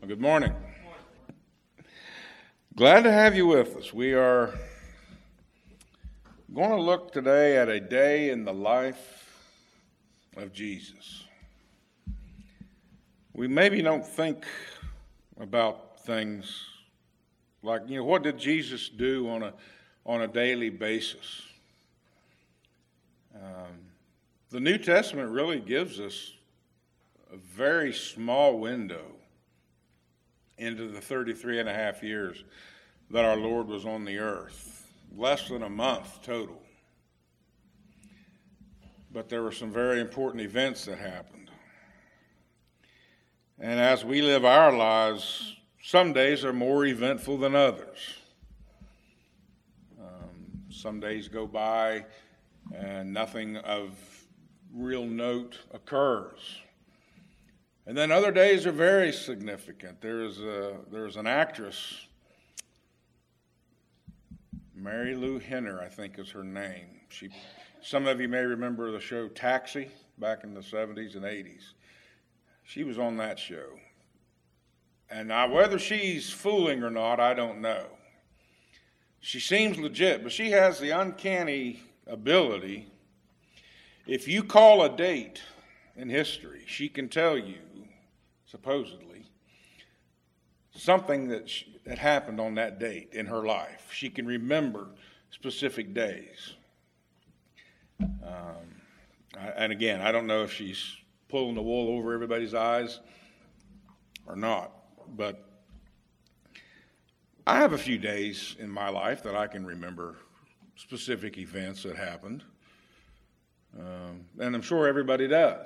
Well, good morning. Glad to have you with us. We are going to look today at a day in the life of Jesus. We maybe don't think about things like, what did Jesus do on a daily basis? The New Testament really gives us a very small window into the 33 and a half years that our Lord was on the earth. Less than a month total. But there were some very important events that happened. And as we live our lives, some days are more eventful than others. Some days go by and nothing of real note occurs. And then other days are very significant. There's an actress, Mary Lou Henner, I think is her name. Some of you may remember the show Taxi back in the 70s and 80s. She was on that show. And now whether she's fooling or not, I don't know. She seems legit, but she has the uncanny ability. If you call a date in history, she can tell you, supposedly, something that happened on that date in her life. She can remember specific days. And again, I don't know if she's pulling the wool over everybody's eyes or not, but I have a few days in my life that I can remember specific events that happened, and I'm sure everybody does.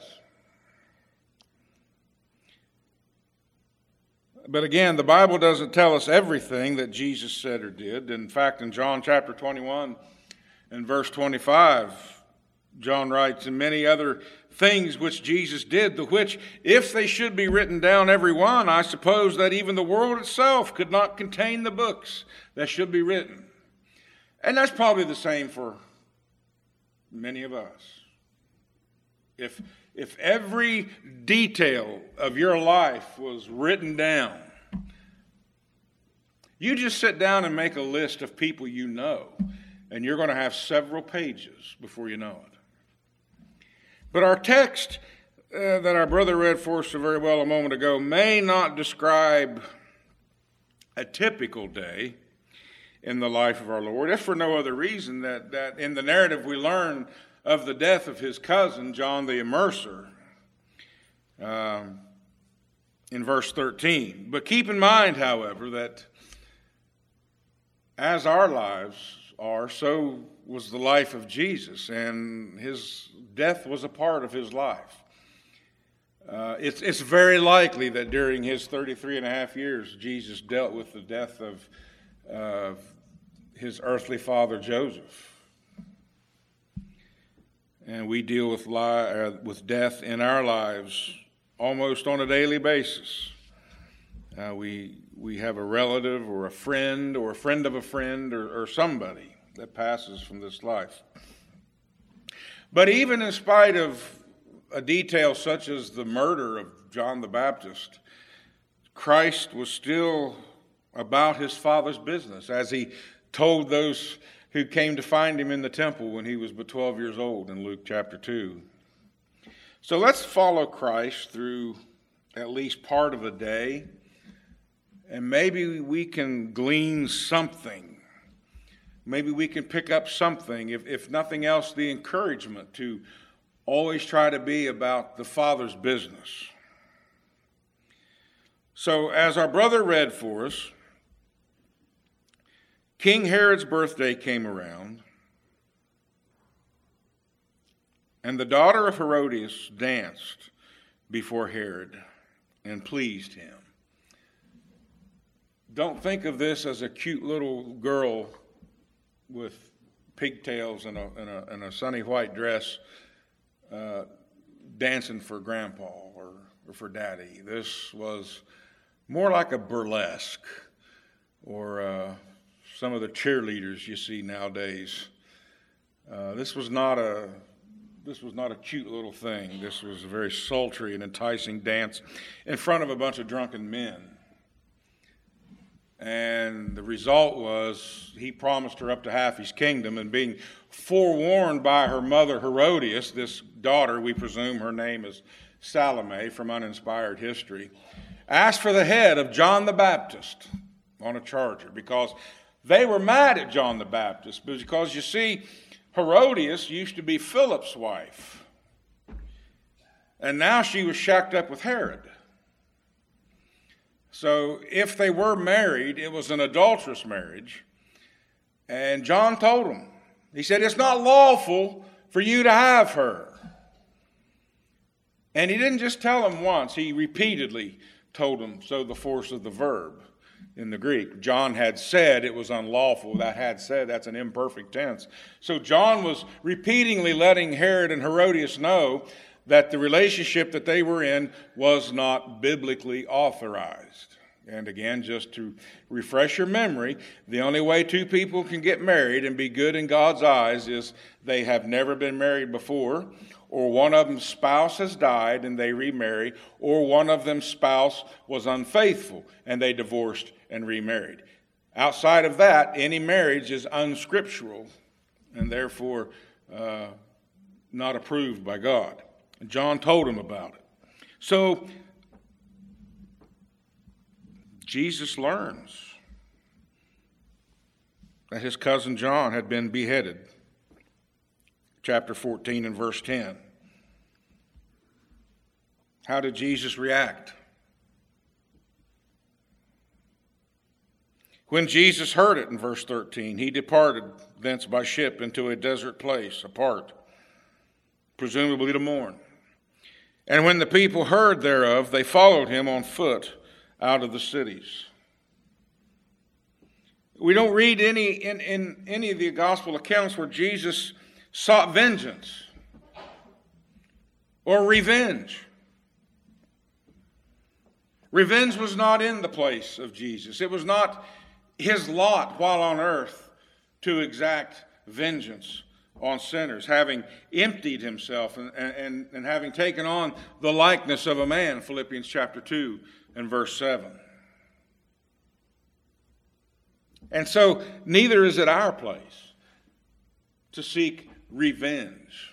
But again, the Bible doesn't tell us everything that Jesus said or did. In fact, in John chapter 21 and verse 25, John writes, "And many other things which Jesus did, the which, if they should be written down every one, I suppose that even the world itself could not contain the books that should be written." And that's probably the same for many of us. If every detail of your life was written down, you just sit down and make a list of people you know, and you're going to have several pages before you know it. But our text that our brother read for us so very well a moment ago may not describe a typical day in the life of our Lord, if for no other reason that in the narrative we learn of the death of his cousin, John the Immerser, in verse 13. But keep in mind, however, that as our lives are, so was the life of Jesus, and his death was a part of his life. It's very likely that during his 33 and a half years, Jesus dealt with the death of his earthly father, Joseph. And we deal with death in our lives almost on a daily basis. We have a relative or a friend of a friend or somebody that passes from this life. But even in spite of a detail such as the murder of John the Baptist, Christ was still about his Father's business, as he told those who came to find him in the temple when he was but 12 years old in Luke chapter 2. So let's follow Christ through at least part of the day, and maybe we can glean something. Maybe we can pick up something, if nothing else, the encouragement to always try to be about the Father's business. So as our brother read for us, King Herod's birthday came around, and the daughter of Herodias danced before Herod and pleased him. Don't think of this as a cute little girl with pigtails and a sunny white dress dancing for grandpa or for daddy. This was more like a burlesque or some of the cheerleaders you see nowadays. This was not a cute little thing. This was a very sultry and enticing dance in front of a bunch of drunken men. And the result was he promised her up to half his kingdom, and being forewarned by her mother Herodias, this daughter, we presume her name is Salome from uninspired history, asked for the head of John the Baptist on a charger, because they were mad at John the Baptist, because you see, Herodias used to be Philip's wife, and now she was shacked up with Herod. So if they were married, it was an adulterous marriage. And John told them, he said, it's not lawful for you to have her. And he didn't just tell them once, he repeatedly told them, so the force of the verb in the Greek. John had said it was unlawful. That had said, that's an imperfect tense. So John was repeatedly letting Herod and Herodias know that the relationship that they were in was not biblically authorized. And again, just to refresh your memory, the only way two people can get married and be good in God's eyes is they have never been married before, or one of them's spouse has died and they remarry, or one of them's spouse was unfaithful and they divorced and remarried. Outside of that, any marriage is unscriptural and therefore not approved by God. John told him about it. So Jesus learns that his cousin John had been beheaded. Chapter 14 and verse 10. How did Jesus react? When Jesus heard it, in verse 13, he departed thence by ship into a desert place apart, presumably to mourn. And when the people heard thereof, they followed him on foot out of the cities. We don't read in any of the gospel accounts where Jesus sought vengeance or revenge. Revenge was not in the place of Jesus. It was not his lot while on earth to exact vengeance on sinners, having emptied himself and having taken on the likeness of a man, Philippians chapter 2 and verse 7. And so neither is it our place to seek revenge.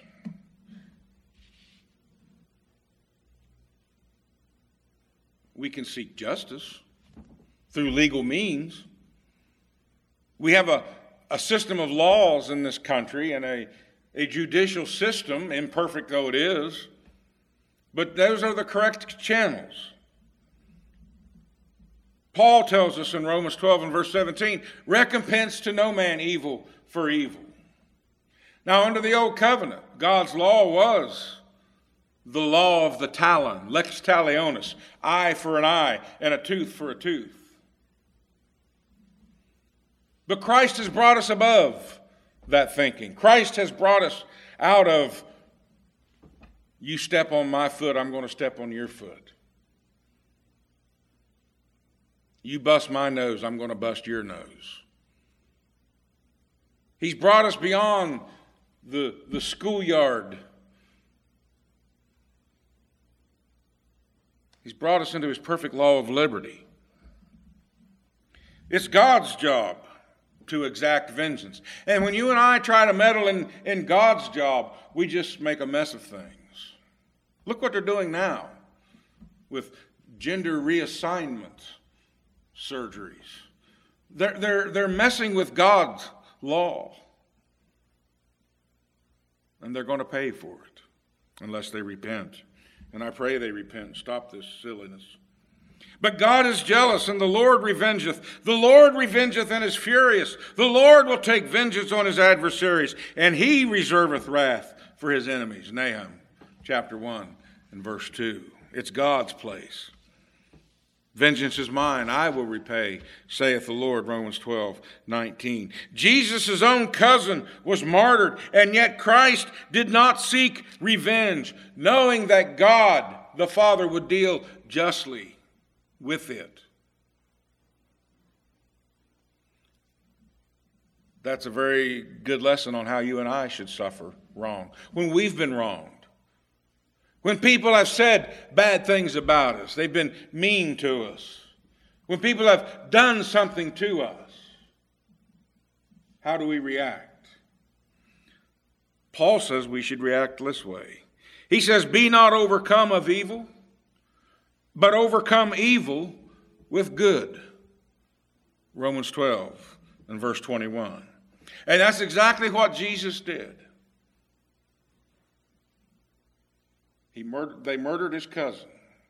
We can seek justice through legal means. We have a system of laws in this country and a judicial system, imperfect though it is, but those are the correct channels. Paul tells us in Romans 12 and verse 17, recompense to no man evil for evil. Now, under the old covenant, God's law was the law of the talon, lex talionis, eye for an eye and a tooth for a tooth. But Christ has brought us above that thinking. Christ has brought us out of, you step on my foot, I'm going to step on your foot. You bust my nose, I'm going to bust your nose. He's brought us beyond the schoolyard. He's brought us into his perfect law of liberty. It's God's job to exact vengeance. And when you and I try to meddle in God's job, we just make a mess of things. Look what they're doing now with gender reassignment surgeries. They're messing with God's law. And they're going to pay for it unless they repent. And I pray they repent and stop this silliness. But God is jealous, and the Lord revengeth. The Lord revengeth and is furious. The Lord will take vengeance on his adversaries, and he reserveth wrath for his enemies. Nahum chapter 1 and verse 2. It's God's place. Vengeance is mine, I will repay, saith the Lord, Romans 12:19. Jesus' own cousin was martyred, and yet Christ did not seek revenge, knowing that God, the Father, would deal justly with it. That's a very good lesson on how you and I should suffer wrong. When we've been wronged. When people have said bad things about us, they've been mean to us. When people have done something to us, how do we react? Paul says we should react this way. He says, "Be not overcome of evil, but overcome evil with good." Romans 12 and verse 21. And that's exactly what Jesus did. They murdered his cousin.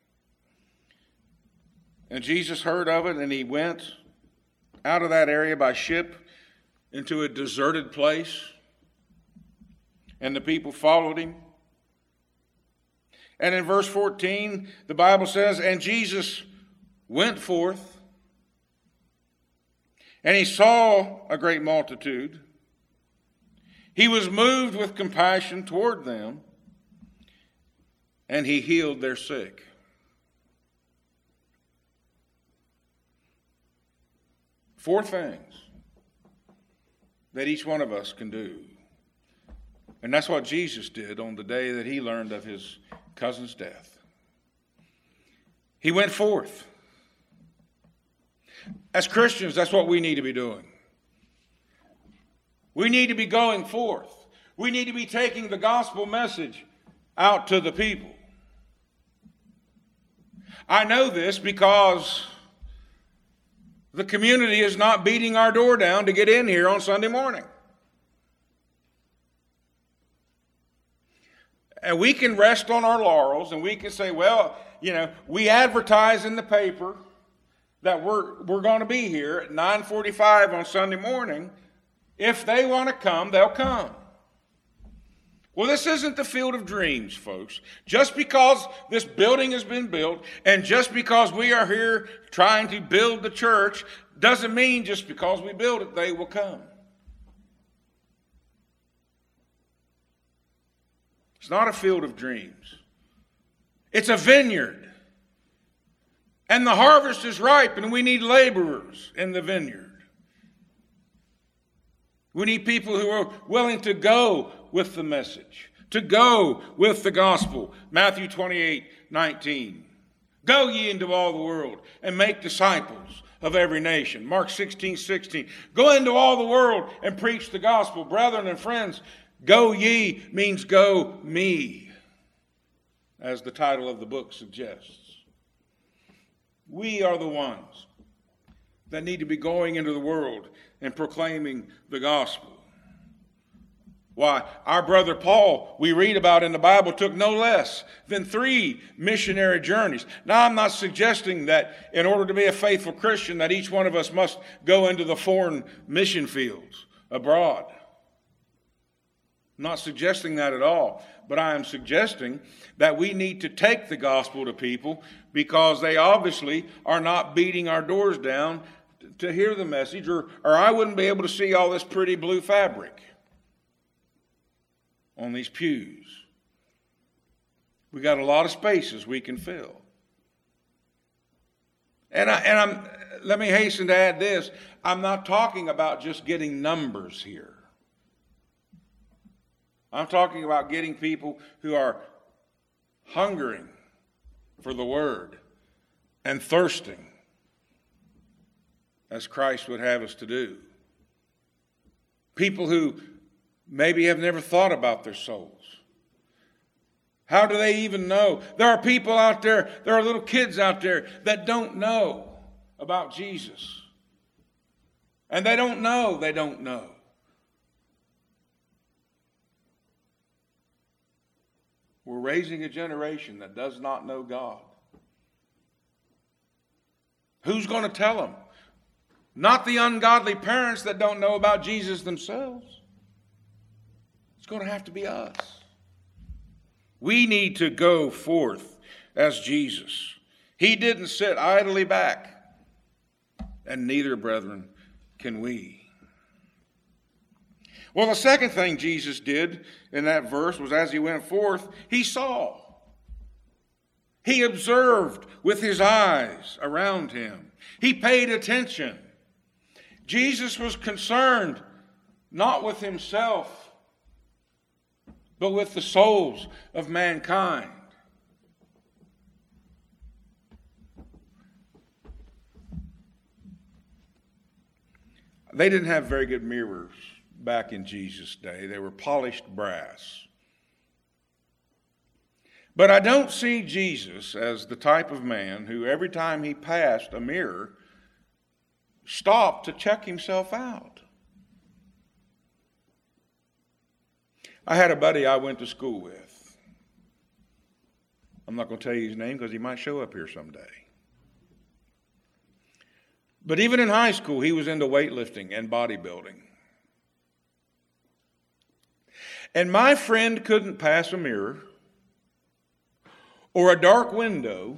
And Jesus heard of it, and he went out of that area by ship into a deserted place. And the people followed him. And in verse 14, the Bible says, "And Jesus went forth, and he saw a great multitude. He was moved with compassion toward them, and he healed their sick." Four things that each one of us can do. And that's what Jesus did on the day that he learned of his cousin's death. He went forth. As Christians, that's what we need to be doing. We need to be going forth. We need to be taking the gospel message out to the people. I know this because the community is not beating our door down to get in here on Sunday morning. And we can rest on our laurels and we can say, well, we advertise in the paper that we're going to be here at 9:45 on Sunday morning. If they want to come, they'll come. Well, this isn't the field of dreams, folks. Just because this building has been built and just because we are here trying to build the church doesn't mean just because we build it, they will come. It's not a field of dreams. It's a vineyard. And the harvest is ripe, and we need laborers in the vineyard. We need people who are willing to go with the message, to go with the gospel. Matthew 28:19. "Go ye into all the world and make disciples of every nation." Mark 16:16. "Go into all the world and preach the gospel." Brethren and friends, go ye means go me, as the title of the book suggests. We are the ones that need to be going into the world and proclaiming the gospel. Why, our brother Paul, we read about in the Bible, took no less than 3 missionary journeys. Now, I'm not suggesting that in order to be a faithful Christian that each one of us must go into the foreign mission fields abroad. I'm not suggesting that at all, but I am suggesting that we need to take the gospel to people because they obviously are not beating our doors down to hear the message, or I wouldn't be able to see all this pretty blue fabric on these pews. We got a lot of spaces we can fill. And let me hasten to add this. I'm not talking about just getting numbers here. I'm talking about getting people who are hungering for the word and thirsting as Christ would have us to do. People who maybe have never thought about their souls. How do they even know? There are people out there, there are little kids out there that don't know about Jesus. And they don't know they don't know. We're raising a generation that does not know God. Who's going to tell them? Not the ungodly parents that don't know about Jesus themselves. It's going to have to be us. We need to go forth as Jesus. He didn't sit idly back, and neither, brethren, can we. Well, the second thing Jesus did in that verse was as he went forth, he saw. He observed with his eyes around him. He paid attention. Jesus was concerned not with himself, but with the souls of mankind. They didn't have very good mirrors back in Jesus' day. They were polished brass. But I don't see Jesus as the type of man who every time he passed a mirror stopped to check himself out. I had a buddy I went to school with. I'm not going to tell you his name because he might show up here someday. But even in high school, he was into weightlifting and bodybuilding. And my friend couldn't pass a mirror or a dark window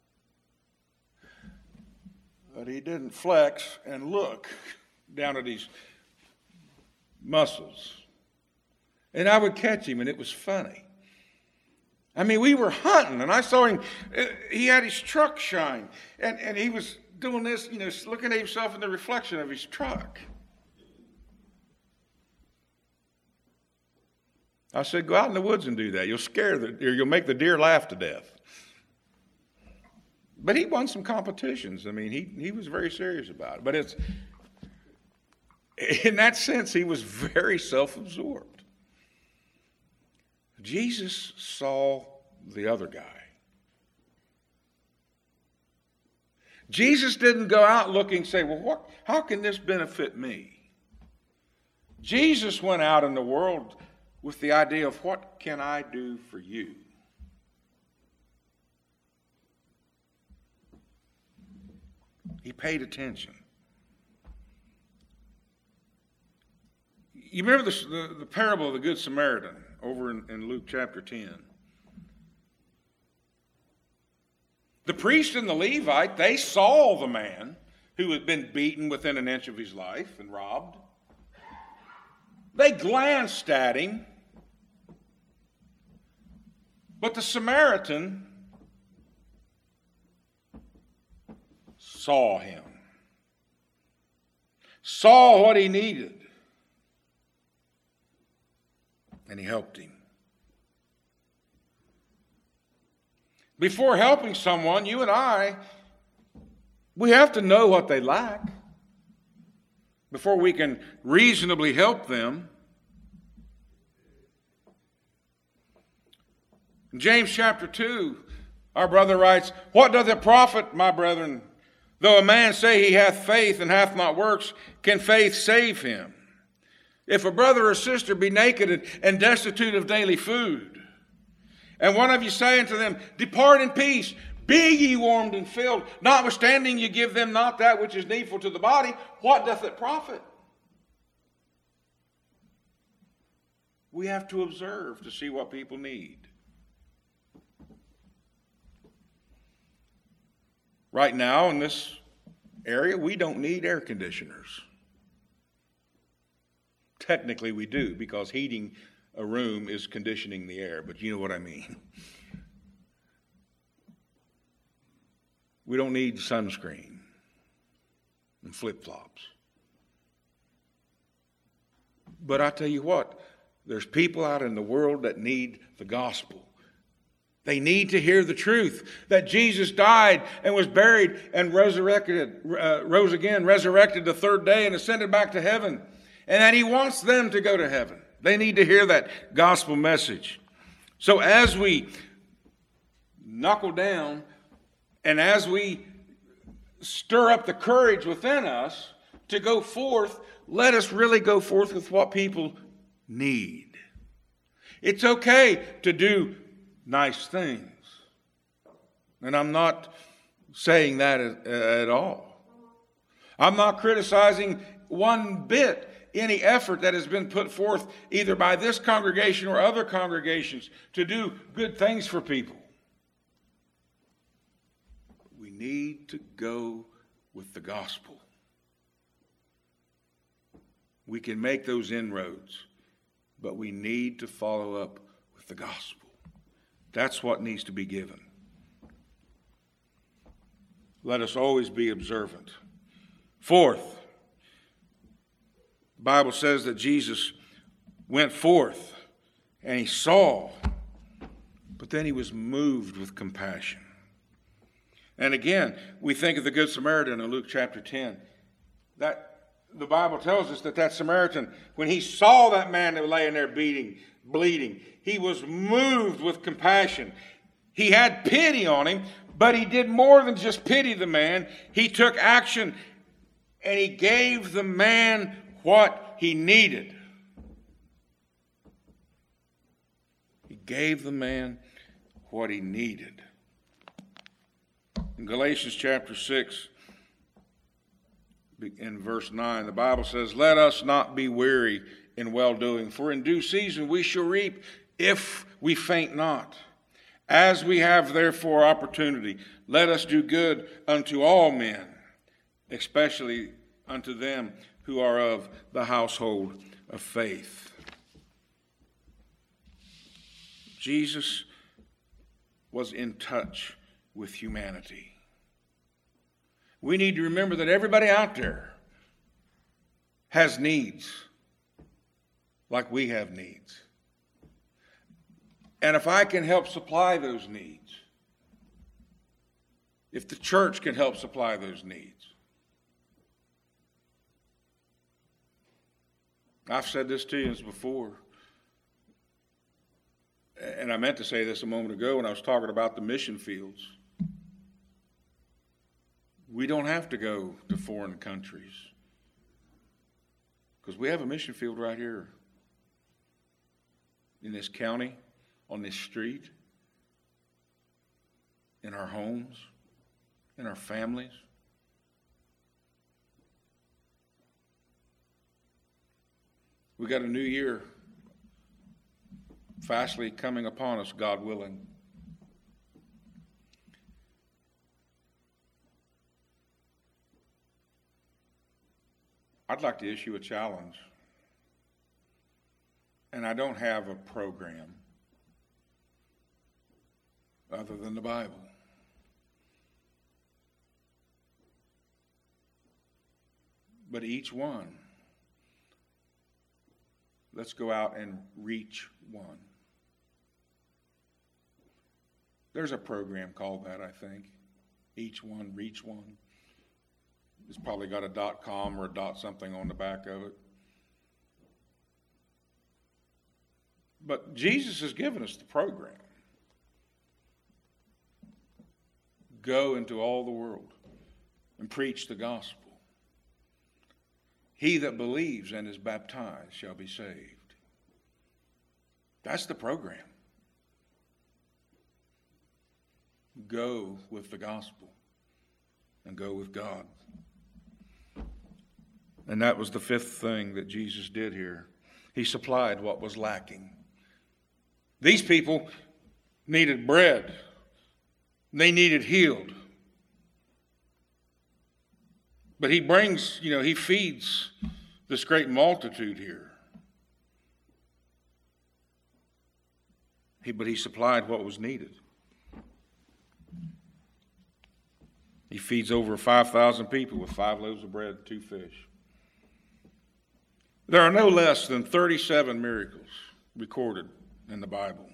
that he didn't flex and look down at his muscles. And I would catch him, and it was funny. I mean, we were hunting, and I saw him. He had his truck shine, and he was doing this, looking at himself in the reflection of his truck. I said, go out in the woods and do that. You'll make the deer laugh to death. But he won some competitions. I mean, he was very serious about it. But in that sense, he was very self-absorbed. Jesus saw the other guy. Jesus didn't go out looking and say, well, how can this benefit me? Jesus went out in the world with the idea of what can I do for you? He paid attention. You remember the parable of the Good Samaritan over in Luke chapter 10? The priest and the Levite, they saw the man who had been beaten within an inch of his life and robbed. They glanced at him. But the Samaritan saw him, saw what he needed, and he helped him. Before helping someone, you and I, we have to know what they lack before we can reasonably help them. In James chapter 2, our brother writes, what doth it profit, my brethren, though a man say he hath faith and hath not works, can faith save him? If a brother or sister be naked and destitute of daily food, and one of you say unto them, depart in peace, be ye warmed and filled, notwithstanding you give them not that which is needful to the body, what doth it profit? We have to observe to see what people need. Right now in this area, we don't need air conditioners. Technically we do, because heating a room is conditioning the air, but you know what I mean. We don't need sunscreen and flip-flops. But I tell you what, there's people out in the world that need the gospel. They need to hear the truth that Jesus died and was buried and rose again, resurrected the third day and ascended back to heaven, and that he wants them to go to heaven. They need to hear that gospel message. So as we knuckle down and as we stir up the courage within us to go forth, let us really go forth with what people need. It's okay to do nice things. And I'm not saying that at all. I'm not criticizing one bit any effort that has been put forth either by this congregation or other congregations to do good things for people. We need to go with the gospel. We can make those inroads, but we need to follow up with the gospel. That's what needs to be given. Let us always be observant. Fourth, the Bible says that Jesus went forth and he saw, but then he was moved with compassion. And again, we think of the Good Samaritan in Luke chapter 10. the Bible tells us that Samaritan, when he saw that man that was laying there bleeding, he was moved with compassion. He had pity on him, but he did more than just pity the man. He took action, and he gave the man what he needed. He gave the man what he needed. In Galatians chapter 6, in verse 9, the Bible says, "Let us not be weary in well-doing, for in due season we shall reap if we faint not. As we have therefore opportunity, let us do good unto all men, especially unto them who are of the household of faith." Jesus was in touch with humanity. We need to remember that everybody out there has needs like we have needs. And if I can help supply those needs, if the church can help supply those needs, I've said this to you before, and I meant to say this a moment ago when I was talking about the mission fields. We don't have to go to foreign countries because we have a mission field right here in this county, on this street, in our homes, in our families. We got a new year fastly coming upon us, God willing. I'd like to issue a challenge. And I don't have a program other than the Bible. But each one, let's go out and reach one. There's a program called that, I think. Each one, reach one. It's probably got a .com or a .something on the back of it. But Jesus has given us the program. Go into all the world and preach the gospel. He that believes and is baptized shall be saved. That's the program. Go with the gospel and go with God. And that was the fifth thing that Jesus did here. He supplied what was lacking. These people needed bread. They needed healed. But he brings, he feeds this great multitude here. But he supplied what was needed. He feeds over 5,000 people with 5 loaves of bread and 2 fish. There are no less than 37 miracles recorded in the Bible.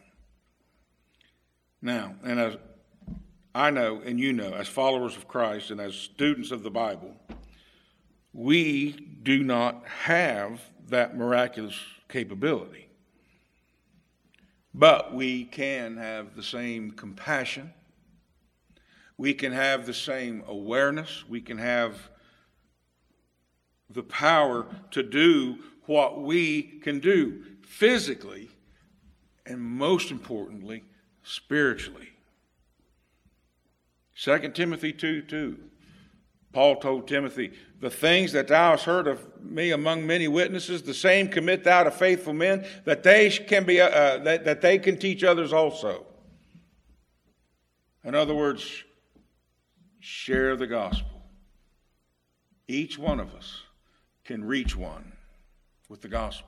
Now, and as I know and you know, as followers of Christ and as students of the Bible, we do not have that miraculous capability. But we can have the same compassion. We can have the same awareness. We can have the power to do what we can do physically and most importantly, spiritually. 2 Timothy 2:2. Paul told Timothy, "The things that thou hast heard of me among many witnesses, the same commit thou to faithful men, that they can teach others also." In other words, share the gospel. Each one of us can reach one with the gospel.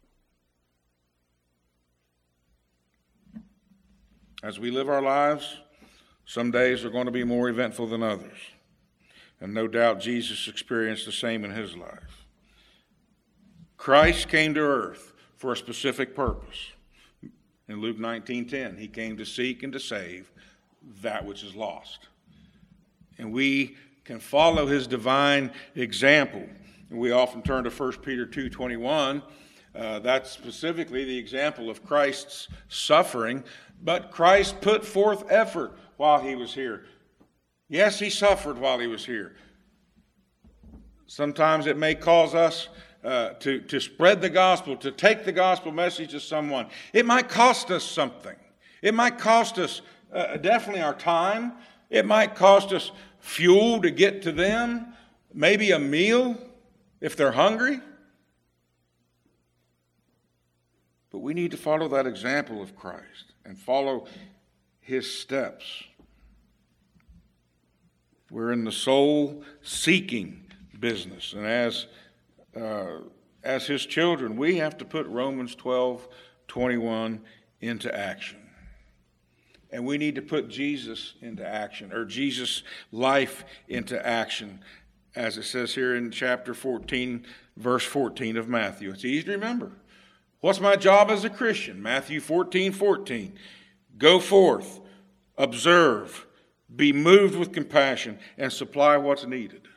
As we live our lives, some days are going to be more eventful than others. And no doubt Jesus experienced the same in his life. Christ came to earth for a specific purpose. In Luke 19:10, he came to seek and to save that which is lost. And we can follow his divine example We often turn to 1 Peter 2:21. That's specifically the example of Christ's suffering. But Christ put forth effort while he was here. Yes, he suffered while he was here. Sometimes it may cause us to spread the gospel, to take the gospel message to someone. It might cost us something. It might cost us definitely our time. It might cost us fuel to get to them, maybe a meal if they're hungry. But we need to follow that example of Christ and follow his steps. We're in the soul-seeking business, and as his children, we have to put Romans 12:21 into action. And we need to put Jesus into action, or Jesus' life into action, as it says here in chapter 14, verse 14 of Matthew. It's easy to remember. What's my job as a Christian? Matthew 14:14. Go forth, observe, be moved with compassion, and supply what's needed.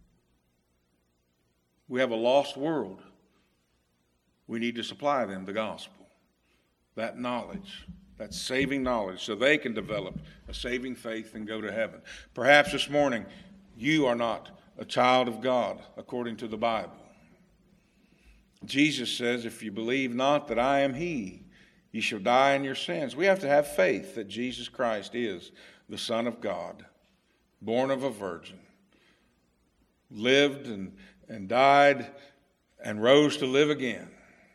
We have a lost world. We need to supply them the gospel, that knowledge, that saving knowledge, so they can develop a saving faith and go to heaven. Perhaps this morning you are not a child of God according to the Bible. Jesus says, if you believe not that I am he, you shall die in your sins. We have to have faith that Jesus Christ is the Son of God, born of a virgin, lived and died and rose to live again.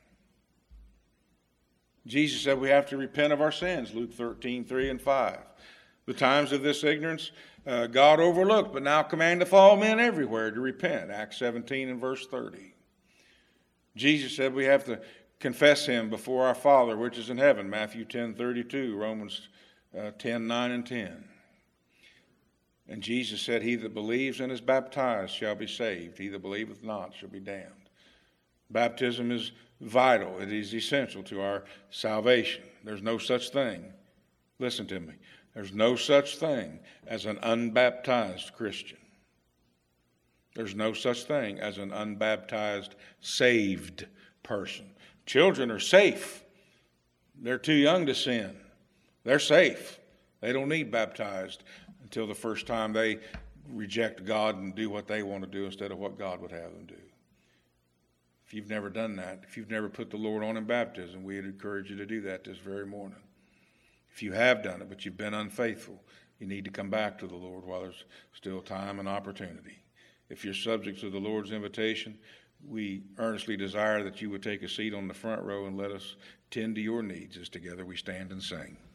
Jesus said we have to repent of our sins, Luke 13:3 and 5. The times of this ignorance God overlooked, but now commandeth all men everywhere to repent, Acts 17 and verse 30. Jesus said we have to confess him before our Father which is in heaven, Matthew 10:32, Romans 10:9 and 10. And Jesus said, he that believes and is baptized shall be saved. He that believeth not shall be damned. Baptism is vital. It is essential to our salvation. There's no such thing. Listen to me. There's no such thing as an unbaptized Christian. There's no such thing as an unbaptized, saved person. Children are safe. They're too young to sin. They're safe. They don't need baptized until the first time they reject God and do what they want to do instead of what God would have them do. If you've never done that, if you've never put the Lord on in baptism, we'd encourage you to do that this very morning. If you have done it, but you've been unfaithful, you need to come back to the Lord while there's still time and opportunity. If you're subject to the Lord's invitation, we earnestly desire that you would take a seat on the front row and let us tend to your needs as together we stand and sing.